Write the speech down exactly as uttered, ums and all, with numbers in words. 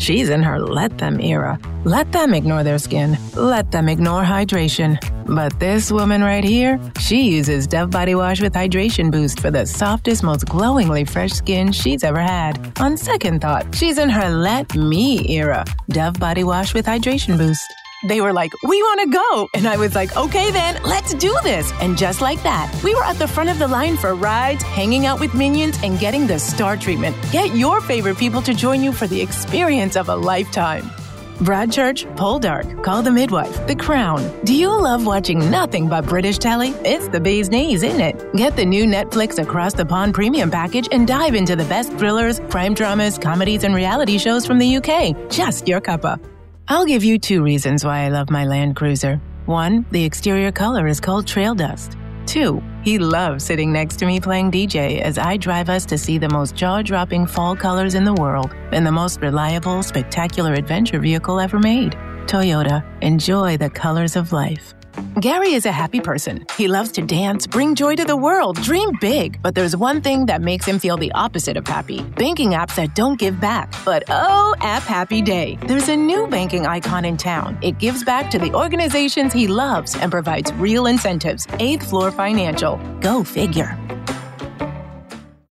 She's in her let them era. Let them ignore their skin. Let them ignore hydration. But this woman right here, she uses Dove Body Wash with Hydration Boost for the softest, most glowingly fresh skin she's ever had. On second thought, she's in her let me era. Dove Body Wash with Hydration Boost. They were like, we want to go. And I was like, okay then, let's do this. And just like that, we were at the front of the line for rides, hanging out with minions, and getting the star treatment. Get your favorite people to join you for the experience of a lifetime. Broadchurch, Poldark, Call the Midwife, The Crown. Do you love watching nothing but British telly? It's the bee's knees, isn't it? Get the new Netflix Across the Pond Premium package and dive into the best thrillers, crime dramas, comedies, and reality shows from the U K. Just your cuppa. I'll give you two reasons why I love my Land Cruiser. One, the exterior color is called Trail Dust. Two, he loves sitting next to me playing D J as I drive us to see the most jaw-dropping fall colors in the world and the most reliable, spectacular adventure vehicle ever made. Toyota, enjoy the colors of life. Gary is a happy person. He loves to dance, bring joy to the world, dream big. But there's one thing that makes him feel the opposite of happy. Banking apps that don't give back. But oh, App Happy Day. There's a new banking icon in town. It gives back to the organizations he loves and provides real incentives. Eighth Floor Financial. Go figure.